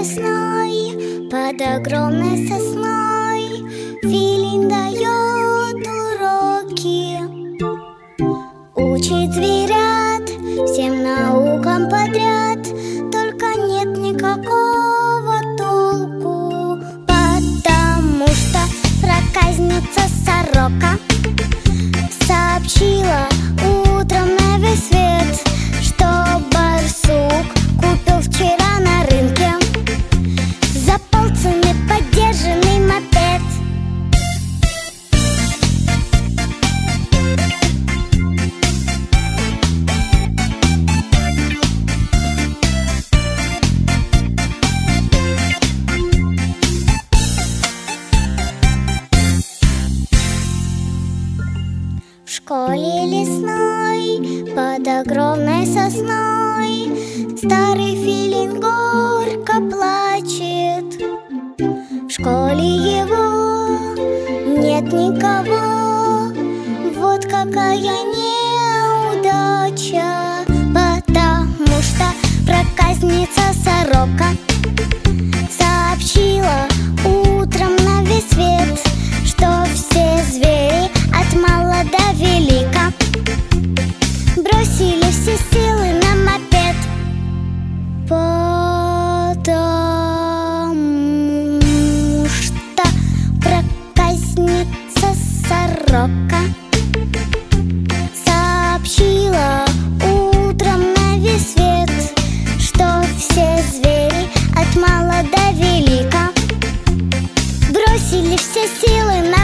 лесной, под огромной сосной филин дает уроки, учит зверят всем наукам подряд, только нет никакого толку, потому что проказница сорока сообщила утром на весь свет, что барсук купил вчера на рынке за полцены подержанный мопед. В школе лесной, под огромной сосной, старый филин горько плачет. В школе его нет никого, вот какая неудача, потому что проказница сорока сообщила утром на весь свет, что все звери от мала до велика бросили все силы на мопед, потому что проказница сорока сообщила утром на весь свет, что все звери от мала до велика бросили все силы на